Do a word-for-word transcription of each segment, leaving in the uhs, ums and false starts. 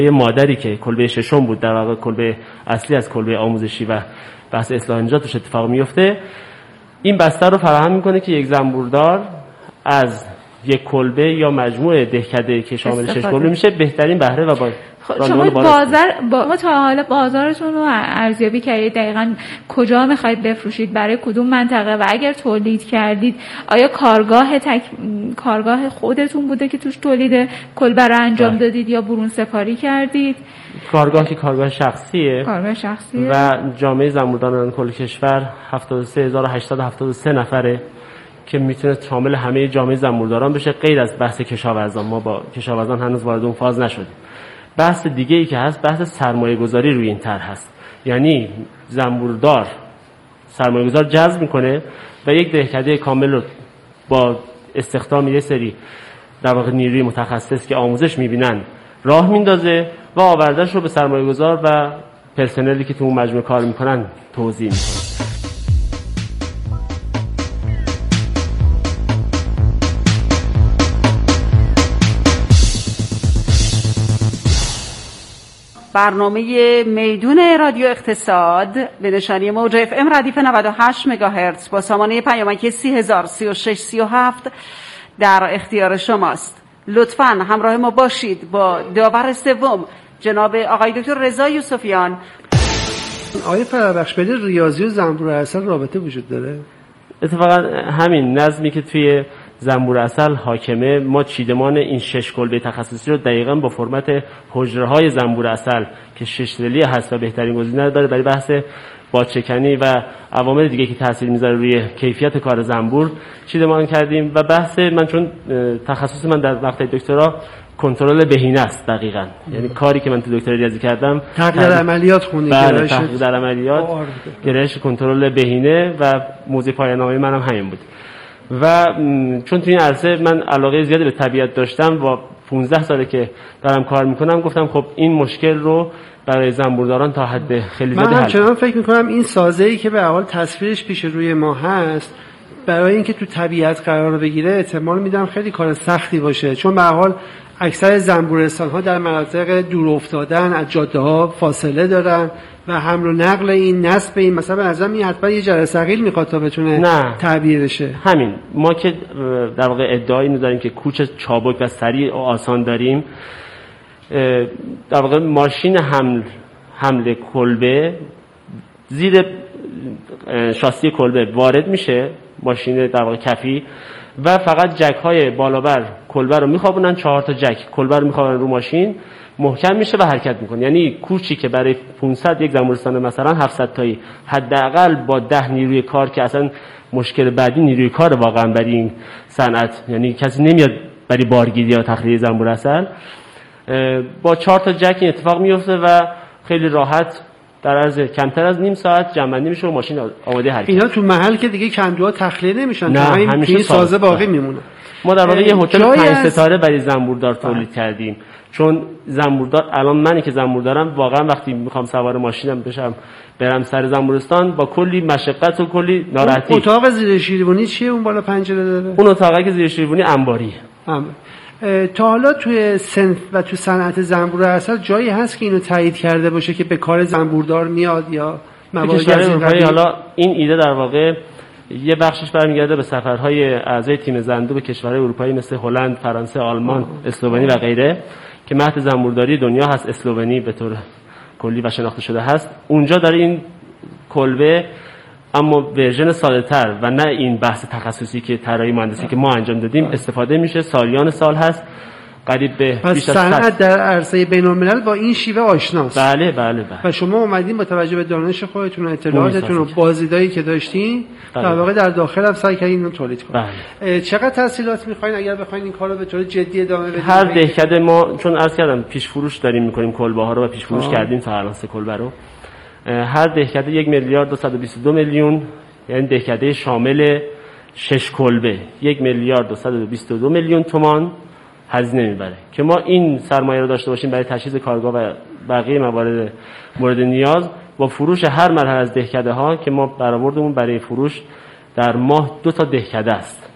مادری که کلبه ششم بود، در واقع کلبه اصلی از کلبه آموزشی و بحث اصلاح نژاد توش اتفاق میفته، این بستر رو فراهم میکنه که یک زنبوردار از یک کلبه یا مجموعه دهکده که شامل شش کلبه میشه بهترین بهره و با شما بازار با ما تا حالا بازارتون رو ارزیابی کردید؟ دقیقاً کجا میخواید بفروشید؟ برای کدوم منطقه؟ و اگر تولید کردید آیا کارگاه تک... کارگاه خودتون بوده که توش تولید کلبه رو انجام دادید یا برون سپاری کردید؟ کارگاه که کارگاه شخصیه. کارگاه شخصیه. و جامعه زنبورداران کل کشور هفتاد و سه هزار و هشتصد و هفتاد و سه نفره که میتونه شامل همه جامعه زنبورداران بشه، غیر از بحث کشاورزان. ما با کشاورزان هنوز وارد اون فاز نشدیم. بحث دیگه ای که هست بحث سرمایه گذاری روی این طرح هست، یعنی زنبوردار سرمایه گذار جذب میکنه و یک دهکده کامل رو با استخدام یه سری در واقع نیروی متخصص که آموزش میبینن راه میندازه و آوردهش رو به سرمایه گذار و پرسنلی که تو اون مجموعه کار میکنن توزیع میکنه. برنامه میدون رادیو اقتصاد به نشانی موج اف ام ردیف نود و هشت مگاهرتز با سامانه پیامکی سی هزار سی و شش سی و هفت در اختیار شماست. لطفاً همراه ما باشید با داور سوم جناب آقای دکتر رضا یوسفیان. آقای فرابخش، بین ریاضی و زنبور عسل رابطه وجود داره؟ اتفاقا همین نظمی که توی زنبور عسل حاکمه، ما چیدمان این شش کلبه تخصصی رو دقیقاً با فرمت حجره‌های زنبور عسل که شش رلی هست و بهترین گزینه داره برای بحث بادچکنی و عوامل دیگه که تاثیر میذاره روی کیفیت کار زنبور چیدمان کردیم. و بحث من چون تخصص من در مقطع دکترا کنترل بهینه است دقیقاً، یعنی کاری که من تو دکترا ریاضی کردم تحقیق عملیات خوندید. بله، تحقیق در عملیات، گرایش کنترل بهینه و موضوع پایان‌نامه منم همین بود. و چون تو این عرصه من علاقه زیادی به طبیعت داشتم و پانزده ساله که دارم کار میکنم، گفتم خب این مشکل رو برای زنبورداران تا حد خیلی زیادی حل. من همچنان فکر میکنم این سازه‌ای که به حال تصویرش پیش روی ما هست، برای اینکه تو طبیعت قرار بگیره احتمال میدم خیلی کار سختی باشه، چون به حال اکثر زنبورستان‌ها در مناطق دور افتادن از جاده‌ها فاصله دارن و حمل و نقل این نسب این مثلا به نظرم این حتما یه جره ثقیل میخواد تا بتونه تعبیه بشه. همین ما که در واقع ادعایی اینو داریم که کوچ چابک و سریع و آسان داریم، در واقع ماشین حمل حمل کلبه زیر شاسی کلبه وارد میشه، ماشین در واقع کفی، و فقط جک های بالابر کلبه رو میخوابونن، چهار تا جک کلبه رو میخوابونن رو ماشین، محکم میشه و حرکت میکنه. یعنی کوچی که برای پانصد یک زنبورستان مثلا هفتصد تایی حداقل با ده نیروی کار که اصلا مشکل بعدی نیروی کار واقعا برای این صنعت، یعنی کسی نمیاد برای بارگیری یا تخلیه زنبور عسل، با چهار تا جک این اتفاق میفته و خیلی راحت در عرض کمتر از نیم ساعت جمع‌بندی میشه و ماشین آماده حرکت. اینا تو محل که دیگه کندوها تخلیه نمیشن، نه همیشه سازه باقی میمونه. ما در واقع یه هتل پنج ستاره برای زنبوردار تولید کردیم، چون زنبوردار الان منی که زنبوردارم واقعا وقتی میخوام سوار ماشینم بشم برم سر زنبورستان با کلی مشقت و کلی ناراحتی. اتاق زیر شیروانی چیه اون بالا پنجره داره؟ اون اتاقی که زیر شیروانی انباریه. تا حالا توی صنف و تو صنعت زنبور عسل جایی هست که اینو تایید کرده باشه که به کار زنبوردار میاد یا موارد اروپایی؟ حالا این ایده در واقع یه بخشش برمیگرده به سفرهای اعضای تیم زندو به کشورهای اروپایی مثل هلند، فرانسه، آلمان، اسلوونی و غیره که مهد زنبورداری دنیا هست. اسلوونی به طور کلی و شناخته شده هست. اونجا داره این کلبه اما ورژن ساده‌تر و نه این بحث تخصصی که طراحی مهندسی که ما انجام دادیم استفاده میشه. سالیان سال هست، قریب به پس صنعت در عرصه بین‌الملل با این شیوه آشناست. بله بله بله. و شما اومدین با توجه به دانش خودتون و اطلاعاتتون و بازدیدایی که داشتین در واقع در داخل هم سعی کردین اینو تولید کنید. بله. چقدر تحصیلات می‌خواید اگر بخواید این کارو به طور جدی ادامه بدید؟ هر دهکده ما چون عرض کردم پیش فروش داریم می‌کنیم کلبه‌ها رو و پیش فروش آه. کردیم تا الان سه کلبه رو. هر دهکده یک میلیارد دویست و بیست و دو میلیون، یعنی دهکده شامل شش کلبه یک میلیارد دویست و بیست و دو میلیون تومان هزینه میبره که ما این سرمایه رو داشته باشیم برای تجهیز کارگاه و بقیه موارد مورد نیاز با فروش هر مرحله از دهکده ها که ما برآوردمون برای فروش در ماه دو تا دهکده است.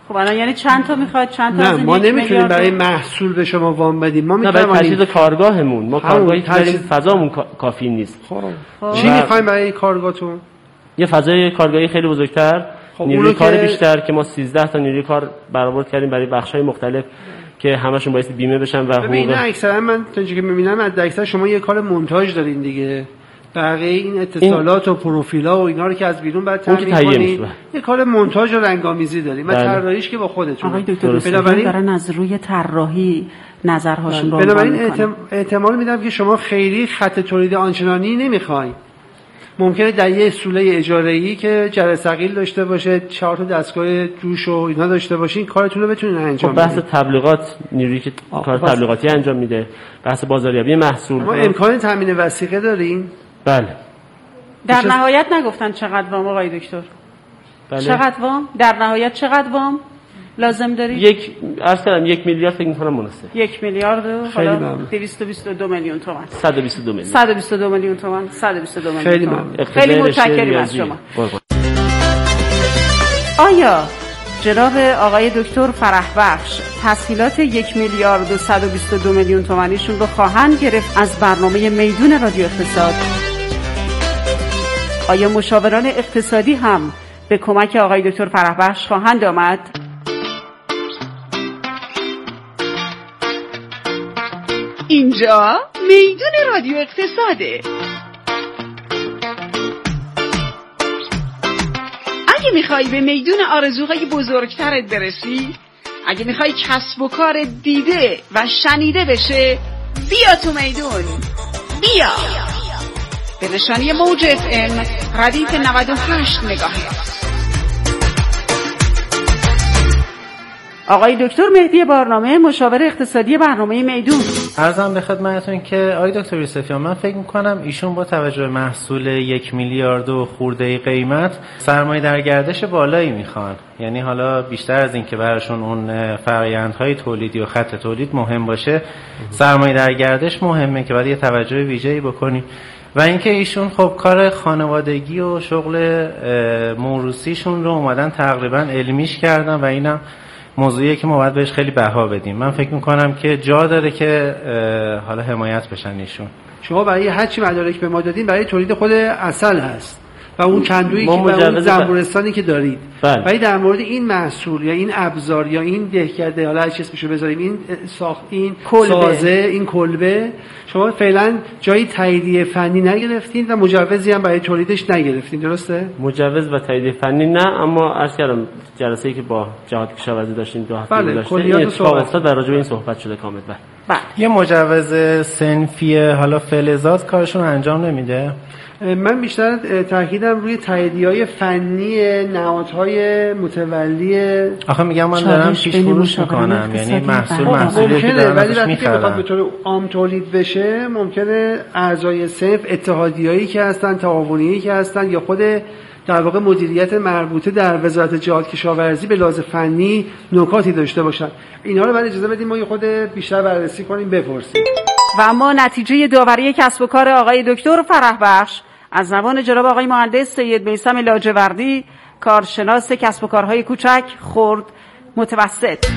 خب الان یعنی چند تا میخواد؟ چند تا؟ نه ما نمیتونیم برای محصول به شما وام بدیم. ما میتونیم برای تجهیز کارگاهمون، ما کارگاهی که داریم فضامون کافی نیست. خب چی میخوایم برای کارگاهتون؟ یه فضای کارگاهی خیلی بزرگتر، خب نیروی کار که... بیشتر که ما سیزده تا نیروی کار برآورد کردیم برای بخش‌های مختلف که همشون باعث بیمه بشن و حقوق. ببین اکثرا من تا اینجا که می‌بینم از اکثر شما یه کار مونتاژ دارین دیگه. بقیه این اتصالات این... و پروفیل‌ها و اینا رو که از بیرون بعد تامین کنید. یه کار مونتاژ و رنگ‌آمیزی داریم. و طراحیش که با خودتون. آقای دکتر بنابراین دارن از روی طراحی نظرهاشون رو بنابراین احتم... احتمال میدم که شما خیلی خط تولید آنچنانی نمی‌خواید. ممکنه در یه سوله اجاره‌ای که جره ثقیل داشته باشه، چهار تا دستگاه جوش و اینا داشته باشین، کارتون رو بتونین انجام بدید. بحث تبلیغات نیرویی که کار تبلیغاتی انجام میده، بحث بازاریابی محصول. ما امکان تامین وثیقه داریم؟ بله. در نهایت نگفتن چقدر وام آقای دکتر؟ بله. چقدر وام؟ در نهایت چقدر وام لازم دارید؟ یک عرض کردم یک میلیارد فکر می‌کنم مناسب. یک میلیارد حالا دویست و بیست و دو میلیون تومان. صد و بیست و دو میلیون. صد و بیست و دو میلیون تومان. صد و بیست و دو میلیون. خیلی ممنون. خیلی متشکرم از شما. آیا جناب آقای دکتر فرح بخش تسهیلات یک میلیارد و صد و بیست و دو میلیون تومانیشون رو خواهند گرفت از برنامه میدون رادیو اقتصاد؟ آیا مشاوران اقتصادی هم به کمک آقای دکتر فرح بخش خواهند آمد؟ اینجا میدون رادیو اقتصاده. اگه میخوای به میدون آرزوهای بزرگترت برسی، اگه میخوای کسب و کار دیده و شنیده بشه، بیا تو میدون. بیا به نشانی موج اف ام ردیف نود و هشت مگاهرتز. آقای دکتر مهدی بارنامه، مشاور اقتصادی برنامه میدون. عرضم به خدمتتون که آقای دکتر یوسفیان، من فکر می‌کنم ایشون با توجه به محصول یک میلیارد و خورده قیمت سرمایه در گردش بالایی میخوان. یعنی حالا بیشتر از این که براشون اون فرآیندهای تولیدی و خط تولید مهم باشه، سرمایه در گردش مهمه که باید یه توجه ویژه‌ای بکنیم. و اینکه ایشون خب کار خانوادگی و شغل موروثیشون رو اومدن تقریبا علمیش کردن و اینم موضوعیه که ما باید بهش خیلی بها بدیم. من فکر میکنم که جا داره که حالا حمایت بشن ایشون. شما برای هر چی مدارک به ما دادین برای تولید خود عسل هست و اون کندویی که و اون زنبورستانی که دارید. ولی در مورد این محصول یا این ابزار یا این دهکده، حالا هر چیز بشه بذاریم، این ساخت، این کلبه. سازه، این کلبه، شما فعلا جایی تاییدیه فنی نگرفتین و مجوزی هم برای تولیدش نگرفتین، درسته؟ مجوز و تایید فنی نه، اما عرض کردم جلسه‌ای که با جهاد کشاورزی داشتیم دو هفته بله، گذشته این اتفاق افتاد و راجع به این صحبت شده کامل. بله. یه مجوز صنفی حالا فلزات کارشون انجام نمیده؟ من بیشتر تاکیدم روی تاییدیه‌های فنی نهادهای متولی. آخه میگم من دارم پیش فروش میکنم، یعنی محصول محصولی که دارم ازش میخرم. ولی وقتی به طور عام تولید بشه ممکنه اعضای صنف اتحادیه‌ای که هستن، تعاونی‌ای که هستن یا خود در واقع مدیریت مربوطه در وزارت جهاد کشاورزی به لحاظ فنی نکاتی داشته باشن. اینها رو بعد اجازه بدیم ما یه خود بیشتر بررسی کنیم، بپرسیم. و اما نتیجه داوری کسب و کار آقای دکتر فرح بخش از زبان جناب آقای مهندس سید میثم لاجوردی، کارشناس کسب و کارهای کوچک، خرد، متوسط.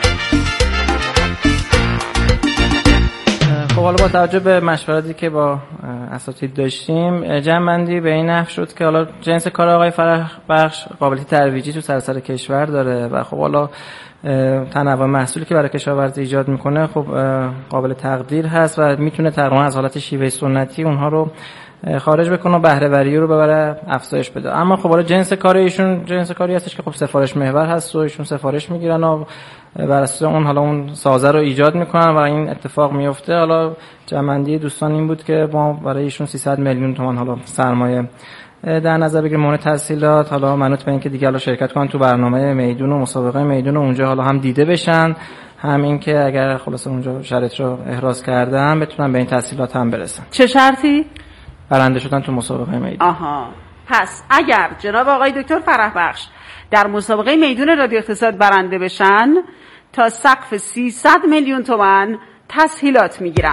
خب حالا با توجه به مشورتی که با اساتید داشتیم، جمع‌بندی به این نحو شد که حالا جنس کار آقای فرح بخش قابلیت ترویجی تو سراسر کشور داره و خب حالا تنوع محصولی که برای کشاورزی ایجاد میکنه خب قابل تقدیر هست و میتونه تقریبا از حالت شیوه سنتی اونها رو خارج بکنه و بهره وری رو ببره افزایش بده. اما خب حالا جنس کار ایشون جنس کاری هستش که خب سفارش محور هست و ایشون سفارش میگیرن و بر اساس اون حالا اون سازه رو ایجاد میکنن و این اتفاق میفته. حالا جمع‌بندی دوستان این بود که ما برای ایشون سیصد میلیون تومان حالا سرمایه در نظر بگیریم مورد تسهیلات، حالا منوط به اینکه دیگه حالا شرکت کنن تو برنامه میدون و مسابقه میدون و اونجا حالا هم دیده بشن، هم این که اگر خلاص اونجا شرط رو احراز کردن بتونن به این تسهیلات هم برسن. چه شرطی؟ برنده شدن تو مسابقه میدون. آها. پس اگر جناب آقای دکتر فرح بخش در مسابقه میدون رادیو اقتصاد برنده بشن تا سقف سیصد میلیون تومان تسهیلات میگیرن.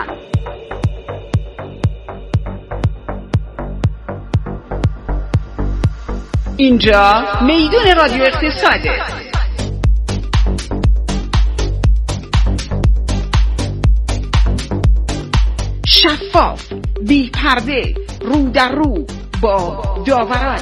اینجا میدون رادیو اقتصاده. شفاف، بی پرده، رو در رو با داوران.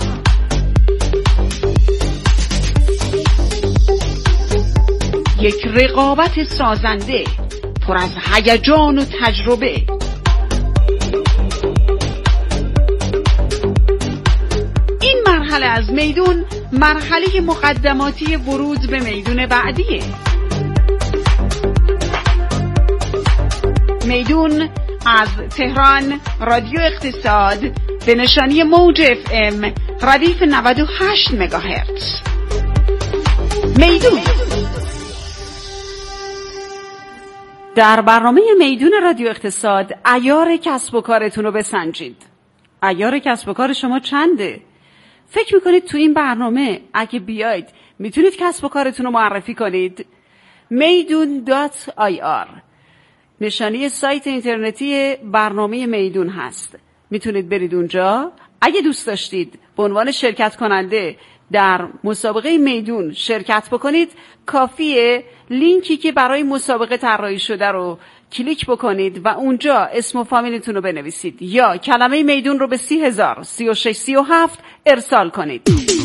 یک رقابت سازنده پر از هیجان و تجربه. این مرحله از میدون مرحله مقدماتی ورود به میدون بعدیه. میدون از تهران رادیو اقتصاد به نشانی موج اف ام ردیف نود و هشت مگاهرتز. میدون. در برنامه میدون رادیو اقتصاد عیار کسب و کارتون رو بسنجید. عیار کسب و کار شما چنده؟ فکر میکنید تو این برنامه اگه بیاید میتونید کسب و کارتون رو معرفی کنید؟ میدون دات آی آر نشانی سایت اینترنتی برنامه میدون هست. میتونید برید اونجا. اگه دوست داشتید به عنوان شرکت کننده در مسابقه میدون شرکت بکنید، کافیه لینکی که برای مسابقه طراحی شده رو کلیک بکنید و اونجا اسم و فامیلتون رو بنویسید یا کلمه میدون رو به سی هزار سی و شش سی و هفت ارسال کنید.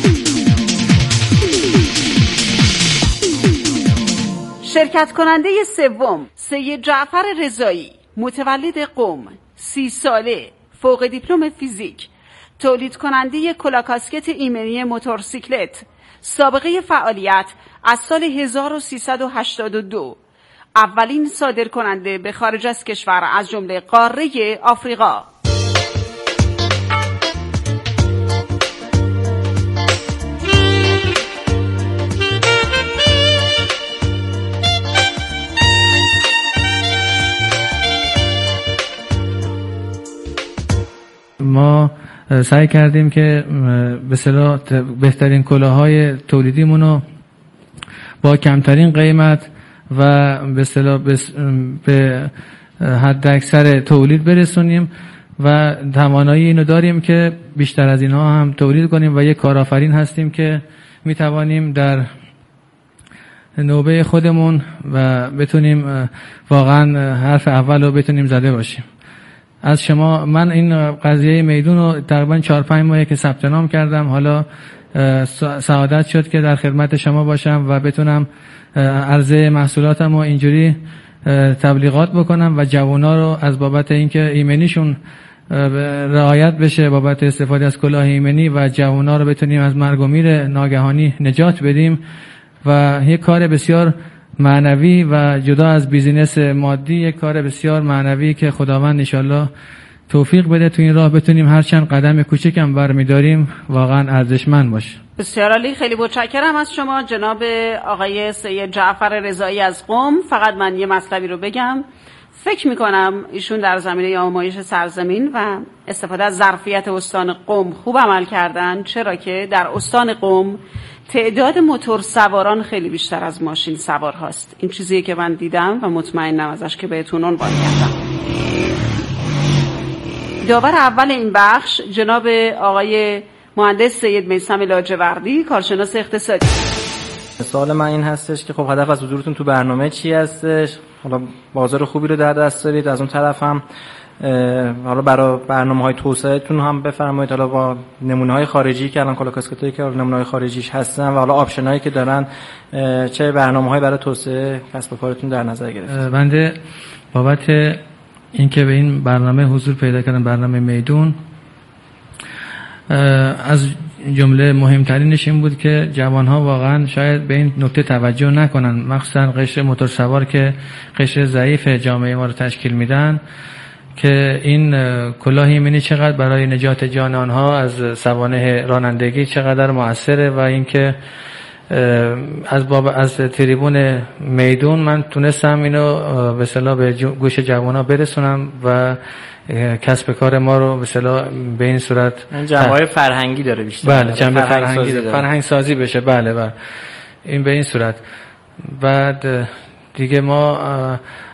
شرکت کننده سوم سید جعفر رضایی، متولد قم، سی ساله، فوق دیپلم فیزیک، تولید کننده کلاکاسکت ایمنی موتورسیکلت، سابقه فعالیت از سال هزار و سیصد و هشتاد و دو، اولین صادر کننده به خارج از کشور از جمله قاره آفریقا. ما سعی کردیم که به اصطلاح بهترین کلاه‌های تولیدیمون رو با کمترین قیمت و به اصطلاح به حد اکثر تولید برسونیم و توانایی اینو داریم که بیشتر از اینها هم تولید کنیم و یک کارآفرین هستیم که میتوانیم در نوبه خودمون و بتونیم واقعا حرف اول رو بتونیم زده باشیم. از شما من این قضیه میدون رو تقریبا چهار پنج ماهه که ثبت نام کردم، حالا سعادت شد که در خدمت شما باشم و بتونم عرضه محصولاتم رو اینجوری تبلیغات بکنم و جوانا رو از بابت اینکه ایمنیشون رعایت بشه، بابت استفاده از کلاه ایمنی و جوانا رو بتونیم از مرگ و میر ناگهانی نجات بدیم و یک کار بسیار معنوی و جدا از بیزینس مادی، یک کار بسیار معنوی که خداوند انشالله توفیق بده تو این راه بتونیم هر چند قدم کوچکم برمیداریم واقعا ارزشمند باشه. بسیار عالی، خیلی متشکرم از شما جناب آقای سید جعفر رضایی از قم. فقط من یه مطلبی رو بگم. فکر میکنم ایشون در زمینه آمایش سرزمین و استفاده از ظرفیت استان قم خوب عمل کردن، چرا که در استان قم تعداد موتور سواران خیلی بیشتر از ماشین سوار هاست. این چیزیه که من دیدم و مطمئنم ازش که بهتون عنوان کردم. داور اول این بخش جناب آقای مهندس سید میثم لاجوردی، کارشناس اقتصادی. سوال من این هستش که خب هدف از حضورتون تو برنامه چی هستش؟ حالا بازار خوبی رو در دست دارید، از اون طرف هم حالا برای برنامه‌های توسعه‌تون هم بفرمایید، حالا با نمونه‌های خارجی که الان کلاکاسکتایی که نمونه‌های خارجیش هستن و حالا آپشنایی که دارن، چه برنامه‌هایی برای توسعه کسب و کارتون در نظر گرفتید؟ بنده بابت اینکه به این برنامه حضور پیدا کردم، برنامه میدون، از جمله مهمترینش این بود که جوانها واقعا شاید به این نکته توجه نکنن، مخصوصا قشر موتور سوار که قشر ضعیف جامعه ما رو تشکیل میدن، که این کلاه ایمنی چقدر برای نجات جان آنها از سوانح رانندگی چقدر موثره و اینکه از باب از تریبون میدون من تونستم اینو به اصطلاح به گوش جوان‌ها برسونم و کسب کار ما رو به اصطلاح به این صورت جنبه‌های فرهنگی داره بیشتر. بله، جنبه فرهنگی داره، فرهنگ سازی بشه. بله بله، این به این صورت. بعد دیگه ما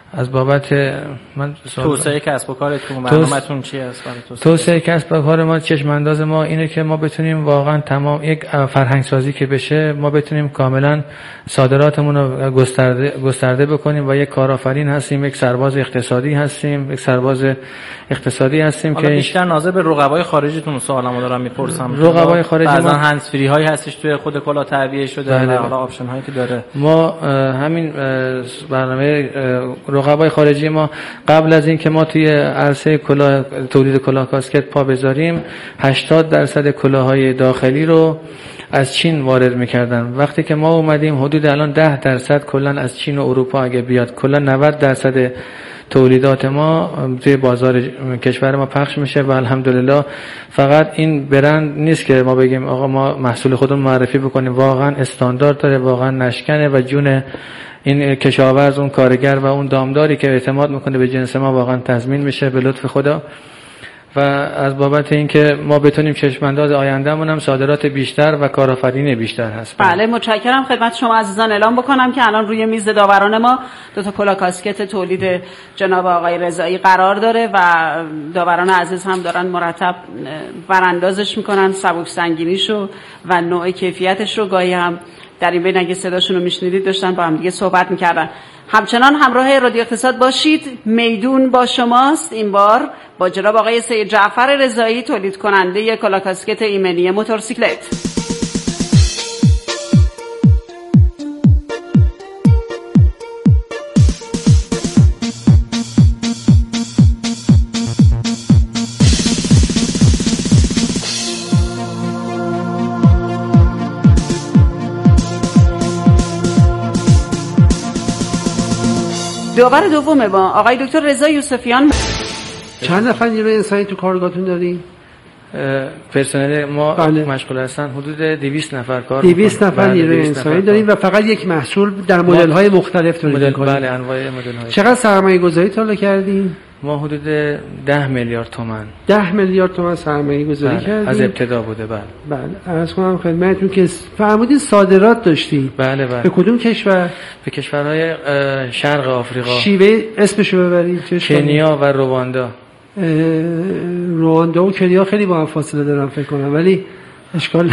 از بابت من توسعه کسب و کارتون برنامه‌تون چی است برای توسعه توسعه کسب و کار ما؟ چشم انداز ما اینه که ما بتونیم واقعا تمام یک فرهنگ سازی که بشه، ما بتونیم کاملا صادراتمون رو گسترده گسترده بکنیم و یک کارآفرین هستیم، یک سرباز اقتصادی هستیم، یک سرباز اقتصادی هستیم که بیشتر ناظر به رقبای خارجیتون سوالمو دارم میپرسم. رقبای خارجی بعضا هندز فری هایی هستش توی خود کلا تعبیه شده و حالا آپشن هایی که داره. ما همین برنامه رقبای خارجی ما قبل از اینکه ما توی عرصه کلاه تولید کلاه کاسکت پا بذاریم هشتاد درصد کلاههای داخلی رو از چین وارد میکردن. وقتی که ما اومدیم حدود الان ده درصد کلا از چین و اروپا اگه بیاد، کلا نود درصد تولیدات ما توی بازار کشور ما پخش میشه و الحمدلله. فقط این برند نیست که ما بگیم آقا ما محصول خودمون معرفی بکنیم، واقعا استاندارد داره، واقعا نشکنه و جون این کشاورز، اون کارگر و اون دامداری که اعتماد میکنه به جنس ما واقعا تضمین میشه به لطف خدا. و از بابت اینکه ما بتونیم چشمانداز آیندهمون هم صادرات بیشتر و کارآفرینی بیشتر هست. بله متشکرم. خدمت شما عزیزان اعلام بکنم که الان روی میز داوران ما دو تا کلاه کاسکت تولید جناب آقای رضایی قرار داره و داوران عزیز هم دارن مرتب براندازش میکنن، سبک سنگینیشو و نوع کیفیتش رو. گاهی هم در این بین اگه صداشون رو میشنیدید داشتن با هم دیگه صحبت میکردن. همچنان همراه رادیو اقتصاد باشید. میدون با شماست. این بار با جناب آقای سید جعفر رضایی، تولید کننده کلاه کاسکت ایمنی موتورسیکلت. داور دوم ما آقای دکتر رضا یوسفیان. چند نفر نیروی انسانی تو کارگاهتون دارین؟ پرسنل ما بله. مشغول هستن، حدود دویست نفر کار دویست نفر بله نیروی انسانی داریم و فقط یک محصول در مدل های مختلف تولید می‌کنیم. بله انواع مدل های. چقدر سرمایه گذاری تا کردیم؟ ما حدود ده میلیارد تومان ده میلیارد تومان سرمایه گذاری بله. کردیم. از ابتدا بوده. بله بله عرض کنم خدمتتون که فرمودین صادرات داشتید. بله بله. به کدوم کشور؟ به کشورهای شرق آفریقا. شیوه اسمشو ببرید. کنیا و رواندا. رواندا و کنیا خیلی با هم فاصله دارن فکر کنم، ولی اشکال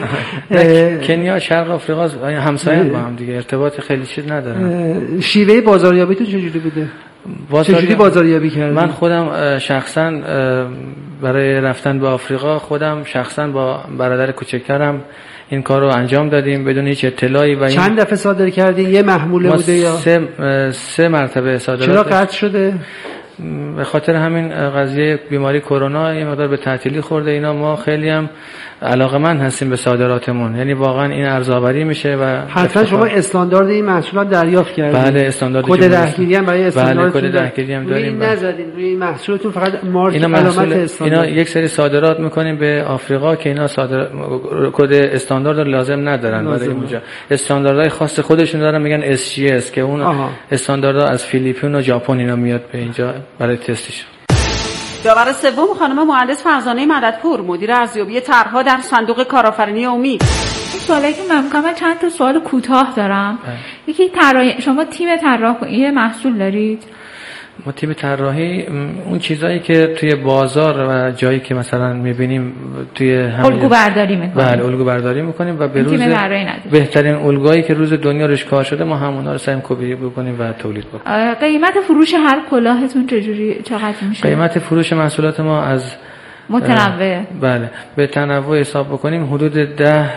کنیا شرق آفریقا همسایه با هم دیگه، ارتباط خیلی چیز ندارن. شیوه بازاریابیتون چجوری بوده؟ بازار... چجوری بازاریابی کردید؟ من خودم شخصا برای رفتن به آفریقا خودم شخصا با برادر کوچکترم این کار رو انجام دادیم بدون هیچ اطلاعی. و این... چند دفعه صادر کردین؟ یه محموله بوده یا سه سه مرتبه صادرات. چرا قطع شده؟ به خاطر همین قضیه بیماری کرونا یه مقدار به تعطیلی خورده. اینا ما خیلی هم علاقه‌مند هستیم به صادراتمون، یعنی واقعا این ارزآوری میشه و حتما شما استاندارد این محصولات دریافت کردید. بله استاندارد کد دهگیری هم برای استاندارد. بله کد دهگیری هم داریم. روی نزدین روی این محصولتون فقط مارک اینا علامت استاندارد. اینا یک سری صادرات میکنیم به آفریقا که اینا صادر کد استاندارد لازم ندارن، برای اونجا استانداردهای خاص خودشون دارن، میگن اس جی اس که اون استانداردها از فیلیپین و ژاپن اینا میاد به اینجا برای تستش. داور سوم خانم مهندس فرزانه مددپور، مدیر ارزیابی طرح‌ها در صندوق کارآفرینی امید. این سوالی که من می‌کنم، من چند تا سوال کوتاه دارم. یکی طراحی، شما تیم طراحی محصول دارید؟ ما تیم طراحی اون چیزایی که توی بازار و جایی که مثلا می‌بینیم توی همین الگو برداری می‌کنیم. بله الگو برداری می‌کنیم و به روز بهترین الگویی که روز دنیا روش کار شده ما همونا رو سعی کپی بکنیم و تولید بکنیم. قیمت فروش هر کلاهتون چجوری چقدر میشه؟ قیمت فروش محصولات ما از متنوع بله به تنوع حساب بکنیم حدود ده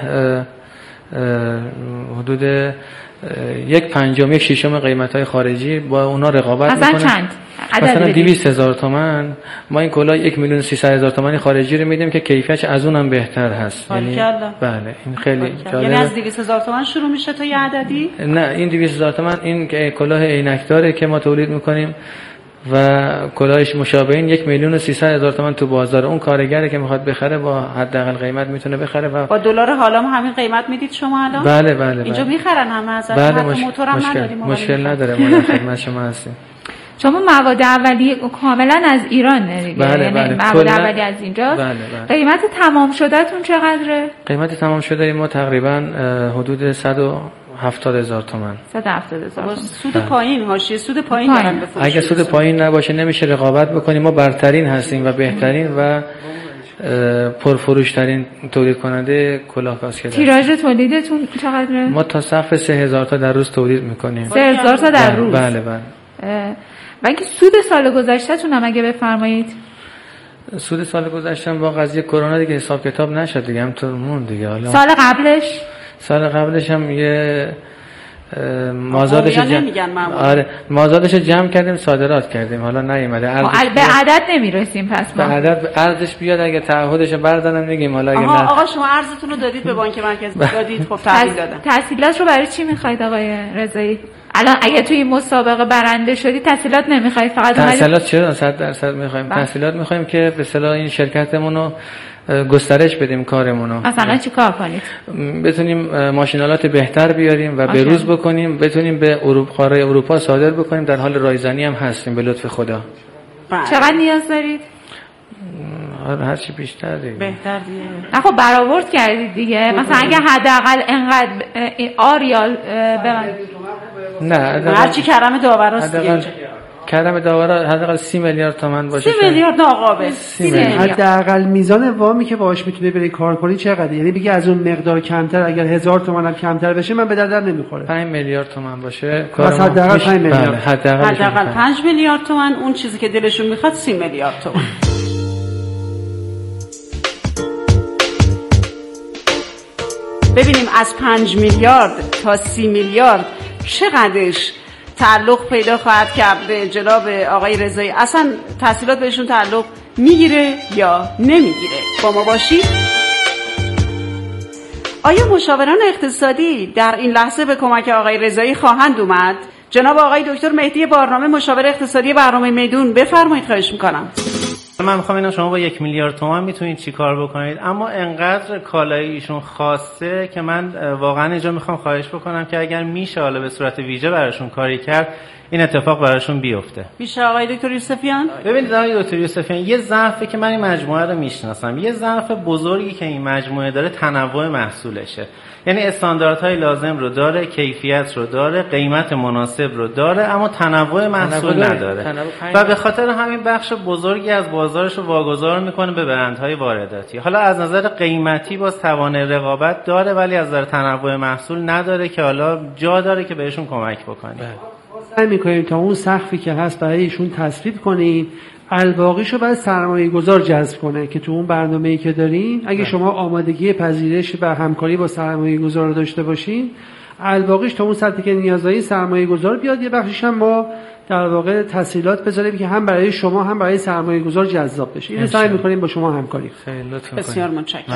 حدود یک پنجم یک ششم قیمت‌های خارجی با اونا رقابت می‌کنه. مثلا چند؟ مثلا دویست هزار تومان ما این کلاه یک میلیون سیصد هزار تومانی خارجی رو میدیم که کیفیتش از اونم بهتر هست. یعنی بله این خیلی جالبه. یعنی از دویست هزار تومان شروع میشه تا یه عددی؟ نه این دویست هزار تومان این کلاه عینک داره که ما تولید می‌کنیم و کلاهش مشابه این یک میلیون و سیصد هزار تومان تو بازار. اون کارگری که میخواد بخره با حداقل قیمت میتونه بخره و با دلار حالا همین قیمت میدید شما الان؟ بله بله اینجا بله. میخرن همه ازش. بله مش... موتورم مشکل نداریم. مشکل نداره ما خدمت شما هستیم. شما مواد اولیه کاملا از ایران دیگه؟ بله یعنی بله. مواد اولیه از اینجا. بله بله. قیمت تمام شده تون چقدره؟ قیمت تمام شده ما تقریبا حدود صد و هفتاد هزار تومان. صد و هفتاد هزار تومان. سود پایین، حاشیه سود پایین دارن بفروشید. اگه سود پایین نباشه نمیشه رقابت بکنیم. ما برترین هستیم و بهترین و پرفروش ترین تولید کننده کلاه کاسکت. تیراژ تولیدتون چقدره؟ ما تا سقف سه هزار تا در روز تولید میکنیم. سه هزار تا در روز. بله بله. و اینکه سود سال گذشته‌تون هم اگه بفرمایید. سود سال گذشته با قضیه کرونا دیگه حساب کتاب نشد دیگه، همطور مون دیگه. حالا سال قبلش سال قبلش هم یه مازادش جمع آره مازادش جمع کردیم صادرات کردیم، حالا نیومده به عدد نمیرسیم. پس ما به عدد ارزش بیاد اگه تعهدش بردارن میگیم. حالا اگه آها آقا شما ارزتون رو دادید به بانک مرکزی دادید، خب تحویل دادن. تحصیلات رو برای چی میخواید آقای رضایی؟ الان اگه توی این مسابقه برنده شدی تحصیلات نمیخواید؟ فقط تحصیلات چرا صد درصد میخوایم. تحصیلات میخوایم که به اصطلاح این شرکتمون رو گسترش بدیم، کارمون رو. مثلا چی کار کنید؟ بتونیم ماشینالات بهتر بیاریم و به روز بکنیم، بتونیم به اروپا قاره اروپا صادر بکنیم. در حال رایزنی هم هستیم به لطف خدا. چقدر نیاز دارید؟ هر چی بیشتر دیگه بهتر دیگه. نه خب برآورد کردید دیگه. مثلا اگه حداقل انقدر آریال بمن نه هر چی کرم داوراست دیگه. کرم داورا حداقل سی میلیارد تومان باشه. سی میلیارد آقا حداقل میزان وامی که باهاش میتونه بری کار کنی چقدره؟ یعنی بگی از اون مقدار کمتر، اگر هزار تومان هم کمتر بشه من به دردم نمیخوره. پنج میلیارد تومان باشه کار حداقل پنج میلیارد. حداقل پنج میلیارد تومان. اون چیزی که دلشون میخواد سی میلیارد تومان. ببینیم از پنج میلیارد تا سی میلیارد چقدرش تعلق پیدا خواهد کرد به جناب آقای رضایی. اصلا تحصیلات بهشون تعلق میگیره یا نمیگیره؟ با ما باشید. آیا مشاوران اقتصادی در این لحظه به کمک آقای رضایی خواهند اومد؟ جناب آقای دکتر مهدی بارنامه، مشاور اقتصادی برنامه میدون، بفرمایید. خواهش میکنم. من میخوام اینا شما با یک میلیارد تومان میتونید چی کار بکنید، اما انقدر کالای ایشون خاصه که من واقعا اینجا میخوام خواهش بکنم که اگر میشه حالا به صورت ویژه براشون کاری کرد این اتفاق براشون بیفته. میشه آقای دکتر یوسفیان؟ ببینید آقای دکتر یوسفیان، یه ضعفی که من این مجموعه رو میشناسم، یه ضعف بزرگی که این مجموعه داره تنوع محصولشه. یعنی استانداردهای لازم رو داره، کیفیت رو داره، قیمت مناسب رو داره، اما تنوع محصول نداره و به خاطر همین بخش بزرگی از بازارش رو واگذار میکنه به برندهای وارداتی. حالا از نظر قیمتی باز توانه رقابت داره ولی از نظر تنوع محصول نداره که حالا جا داره که بهشون کمک بکنیم. سعی میکنیم تا اون سقفی که هست برای ایشون تصویب کنیم، الباقیشو بعد سرمایه گذار جذب کنه که تو اون برنامه‌ای که دارین اگه شما آمادگی پذیرش و همکاری با سرمایه گذار رو داشته باشین، الباقیش تا اون سطحی که نیاز دارین سرمایه گذار بیاد، یه بخشش هم ما در واقع تسهیلات بذاریم که هم برای شما هم برای سرمایه گذار جذاب بشه. اینو سعی میکنیم با شما همکاری. خیلی لطفا. بسیار متشکرم.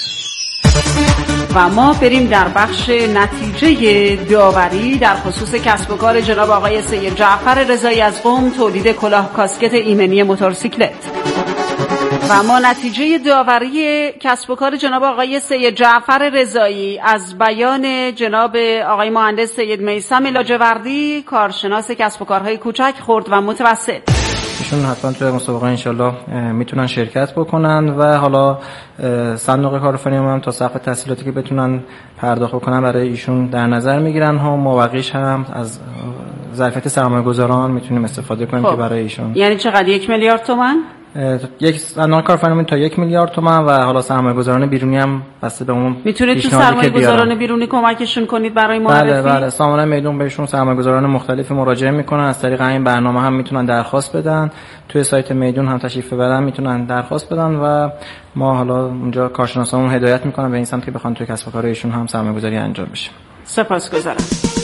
و ما بریم در بخش نتیجه داوری در خصوص کسب و کار جناب آقای سید جعفر رضایی از قم، تولید کلاه کاسکت ایمنی موتورسیکلت. و ما نتیجه داوری کسب و کار جناب آقای سید جعفر رضایی از بیان جناب آقای مهندس سید میثم لاجوردی، کارشناس کسب و کارهای کوچک، خرد و متوسط. ایشون حتما توی مسابقه انشالله میتونن شرکت بکنن و حالا صندوق کارآفرینی هم تا سقف تسهیلاتی که بتونن پرداخت بکنن برای ایشون در نظر میگیرن ها. مابقیش هم از ظرفیت سرمایه گذاران میتونیم استفاده کنیم. خب. که برای ایشون یعنی چقدر؟ یک میلیارد تومان؟ یک صندوق کارآفرینی تا یک میلیارد تومان و حالا سرمایه گذاران بیرونی هم بسته به اون. میتونید تو سرمایه گذاران بیرونی کمکشون کنید برای معرفی؟ بله بله، سامانه میدون بهشون سرمایه گذاران مختلفی مراجعه میکنن، از طریق این برنامه هم میتونن درخواست بدن، توی سایت میدون هم تشریف ببرن میتونن درخواست بدن و ما حالا اونجا کارشناسامون هدایت میکنن به این سمت که بخوان توی کسب و کار ایشون هم سرمایه گذاری انجام بشه. سپاسگزارم.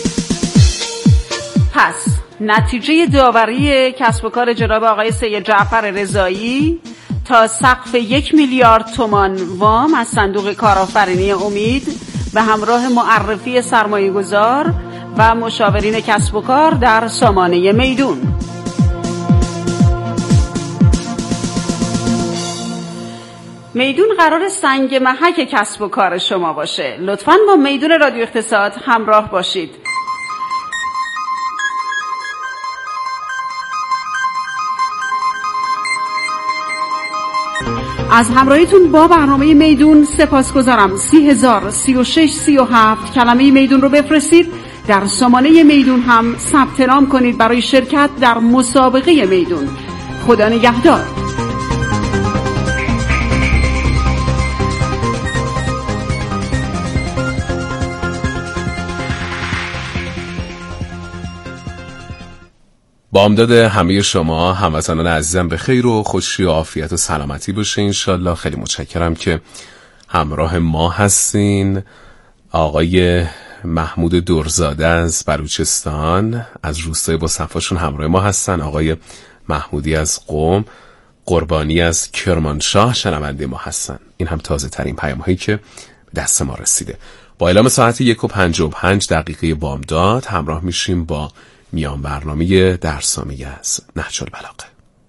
پس نتیجه داوری کسب و کار جناب آقای سید جعفر رضایی تا سقف یک میلیارد تومان وام از صندوق کارآفرینی امید به همراه معرفی سرمایه گذار و مشاورین کسب و کار در سامانه میدون. میدون قرار سنگ محک کسب و کار شما باشه. لطفاً با میدون رادیو اقتصاد همراه باشید. از همراهیتون با برنامه میدون سپاسگزارم. سی هزار سی و شش سی و هفت کلمه میدون رو بفرستید. در سامانه میدون هم ثبت نام کنید برای شرکت در مسابقه میدون. خدا نگهدار. بامداد همه شما هموطنان عزیزم به خیر و خوشی و عافیت و سلامتی باشه انشالله. خیلی متشکرم که همراه ما هستین. آقای محمود درزاده از بلوچستان از روستای با صفاشون همراه ما هستن. آقای محمودی از قم، قربانی از کرمانشاه شنونده ما هستن. این هم تازه ترین پیام هایی که به دست ما رسیده. با اعلام ساعت یک و پنج و پنج دقیقه بامداد همراه میشیم با میان برنامه درسامی از نهج البلاغه.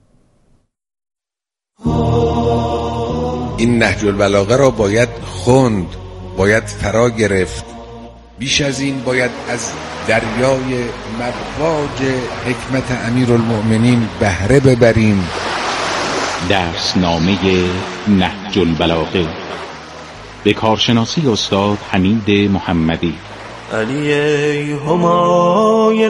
این نهج البلاغه را باید خوند، باید فرا گرفت. بیش از این باید از دریای مواج حکمت امیرالمؤمنین بهره ببریم. درسنامه نهج البلاغه به کارشناسی استاد حمید محمدی. علی ای همای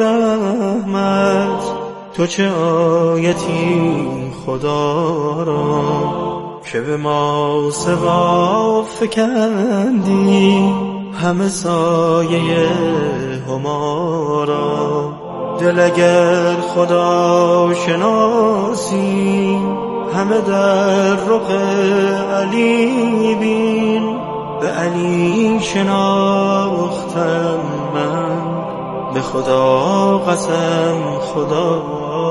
رحمت، تو چه آیتی خدا را که به ما سوا فکندی همه سایه هما را. دل اگر خدا شناسی همه در رخ علی بین. به علی شناختم من، به خدا قسم خدا.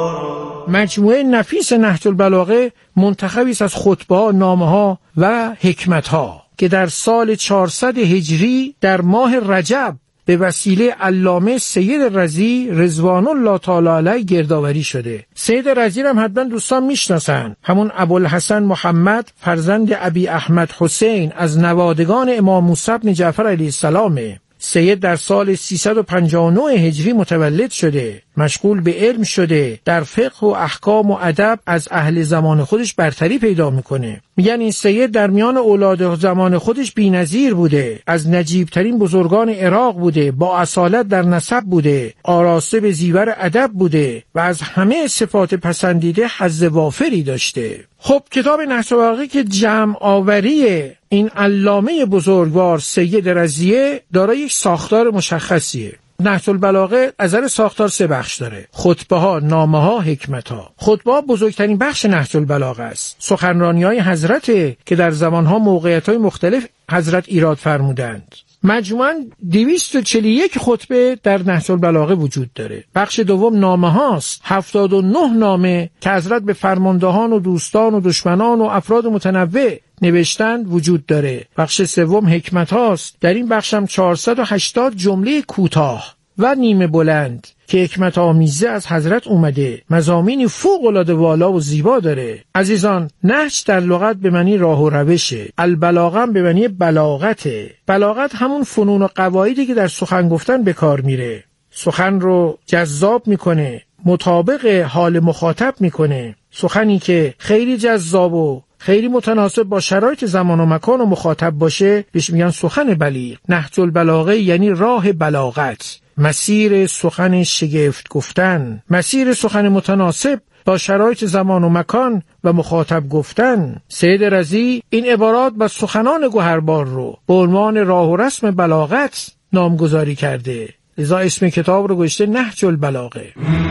مجموعه نفیس نهج البلاغه منتخبی است از خطبه‌ها، نامه‌ها و حکمت‌ها که در سال چهارصد هجری در ماه رجب به وسیله علامه سید رضی رضوان الله تعالی علیه گردآوری شده. سید رضی هم حتما دوستان میشناسن، همون ابوالحسن محمد فرزند ابی احمد حسین از نوادگان امام موسی بن جعفر علیه السلامه. سید در سال سیصد و پنجاه و نه هجری متولد شده، مشغول به علم شده، در فقه و احکام و ادب از اهل زمان خودش برتری پیدا میکنه. میگن این سید در میان اولاد زمان خودش بی‌نظیر بوده، از نجیبترین بزرگان عراق بوده، با اصالت در نسب بوده، آراسته به زیور ادب بوده و از همه صفات پسندیده حظ وافری داشته. خب کتاب نهج البلاغه که جمع آوری این علامه بزرگوار سید رضیه دارای یک ساختار مشخصیه. نهج البلاغه از نظر ساختار سه بخش داره: خطبه ها، نامه ها، حکمت ها. خطبه ها بزرگترین بخش نهج البلاغه است. سخنرانی های حضرت که در زمان ها موقعیت های مختلف حضرت ایراد فرمودند. مجموعاً دویست و چهل و یک خطبه در نهج البلاغه وجود داره. بخش دوم نامه هاست، هفتاد و نه نامه که حضرت به فرماندهان و دوستان و دشمنان و افراد متنوع نوشتند وجود داره. بخش سوم حکمت هاست، در این بخش هم چهارصد و هشتاد جمله کوتاه و نیمه بلند که حکمت آمیزه از حضرت اومده، مضامینی فوق العاده والا و زیبا داره. عزیزان، نهج در لغت به معنی راه و روشه، البلاغه به معنی بلاغته. بلاغت همون فنون و قواعدی که در سخن گفتن به کار میره، سخن رو جذاب میکنه، مطابق حال مخاطب میکنه، سخنی که خیلی جذاب و خیلی متناسب با شرایط زمان و مکان و مخاطب باشه بهش میگن سخن بلیغ. نهج البلاغه یعنی راه بلاغت، مسیر سخن شگفت گفتن، مسیر سخن متناسب با شرایط زمان و مکان و مخاطب گفتن. سید رضی این عبارات و سخنان گوهربار رو به عنوان راه و رسم بلاغت نامگذاری کرده، لذا اسم کتاب رو گذاشته نهج البلاغه.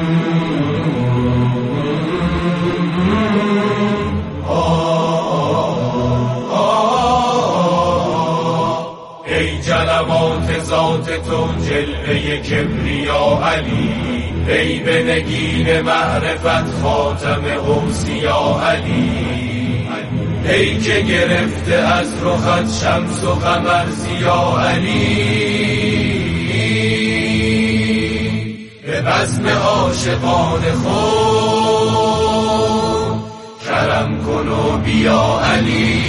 ای جلوات ذات تو جلوه کبریا علی، ای به نگین معرفت خاتم اوصیا علی، ای که گرفته از رخت شمس و قمر ضیا علی، به بزم عاشقان خود کرم کن و بیا علی.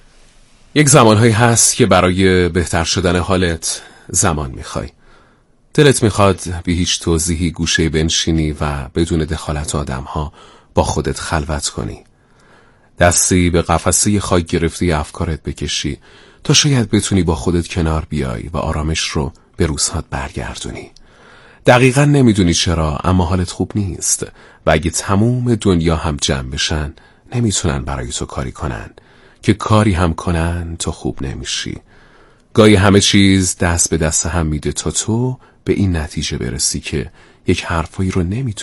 یک زمانهایی هست که برای بهتر شدن حالت زمان میخوای. دلت میخواد بی هیچ توضیحی گوشه بنشینی و بدون دخالت آدمها با خودت خلوت کنی. دستی به قفسه خاک گرفته افکارت بکشی تا شاید بتونی با خودت کنار بیای و آرامش رو به روزهات برگردونی. دقیقا نمیدونی چرا، اما حالت خوب نیست و اگه تموم دنیا هم جمع بشن نمیتونن برای تو کاری کنن، که کاری هم کنن تو خوب نمیشی. گاهی همه چیز دست به دست هم میده تا تو به این نتیجه برسی که یک حرفایی رو نمیتونی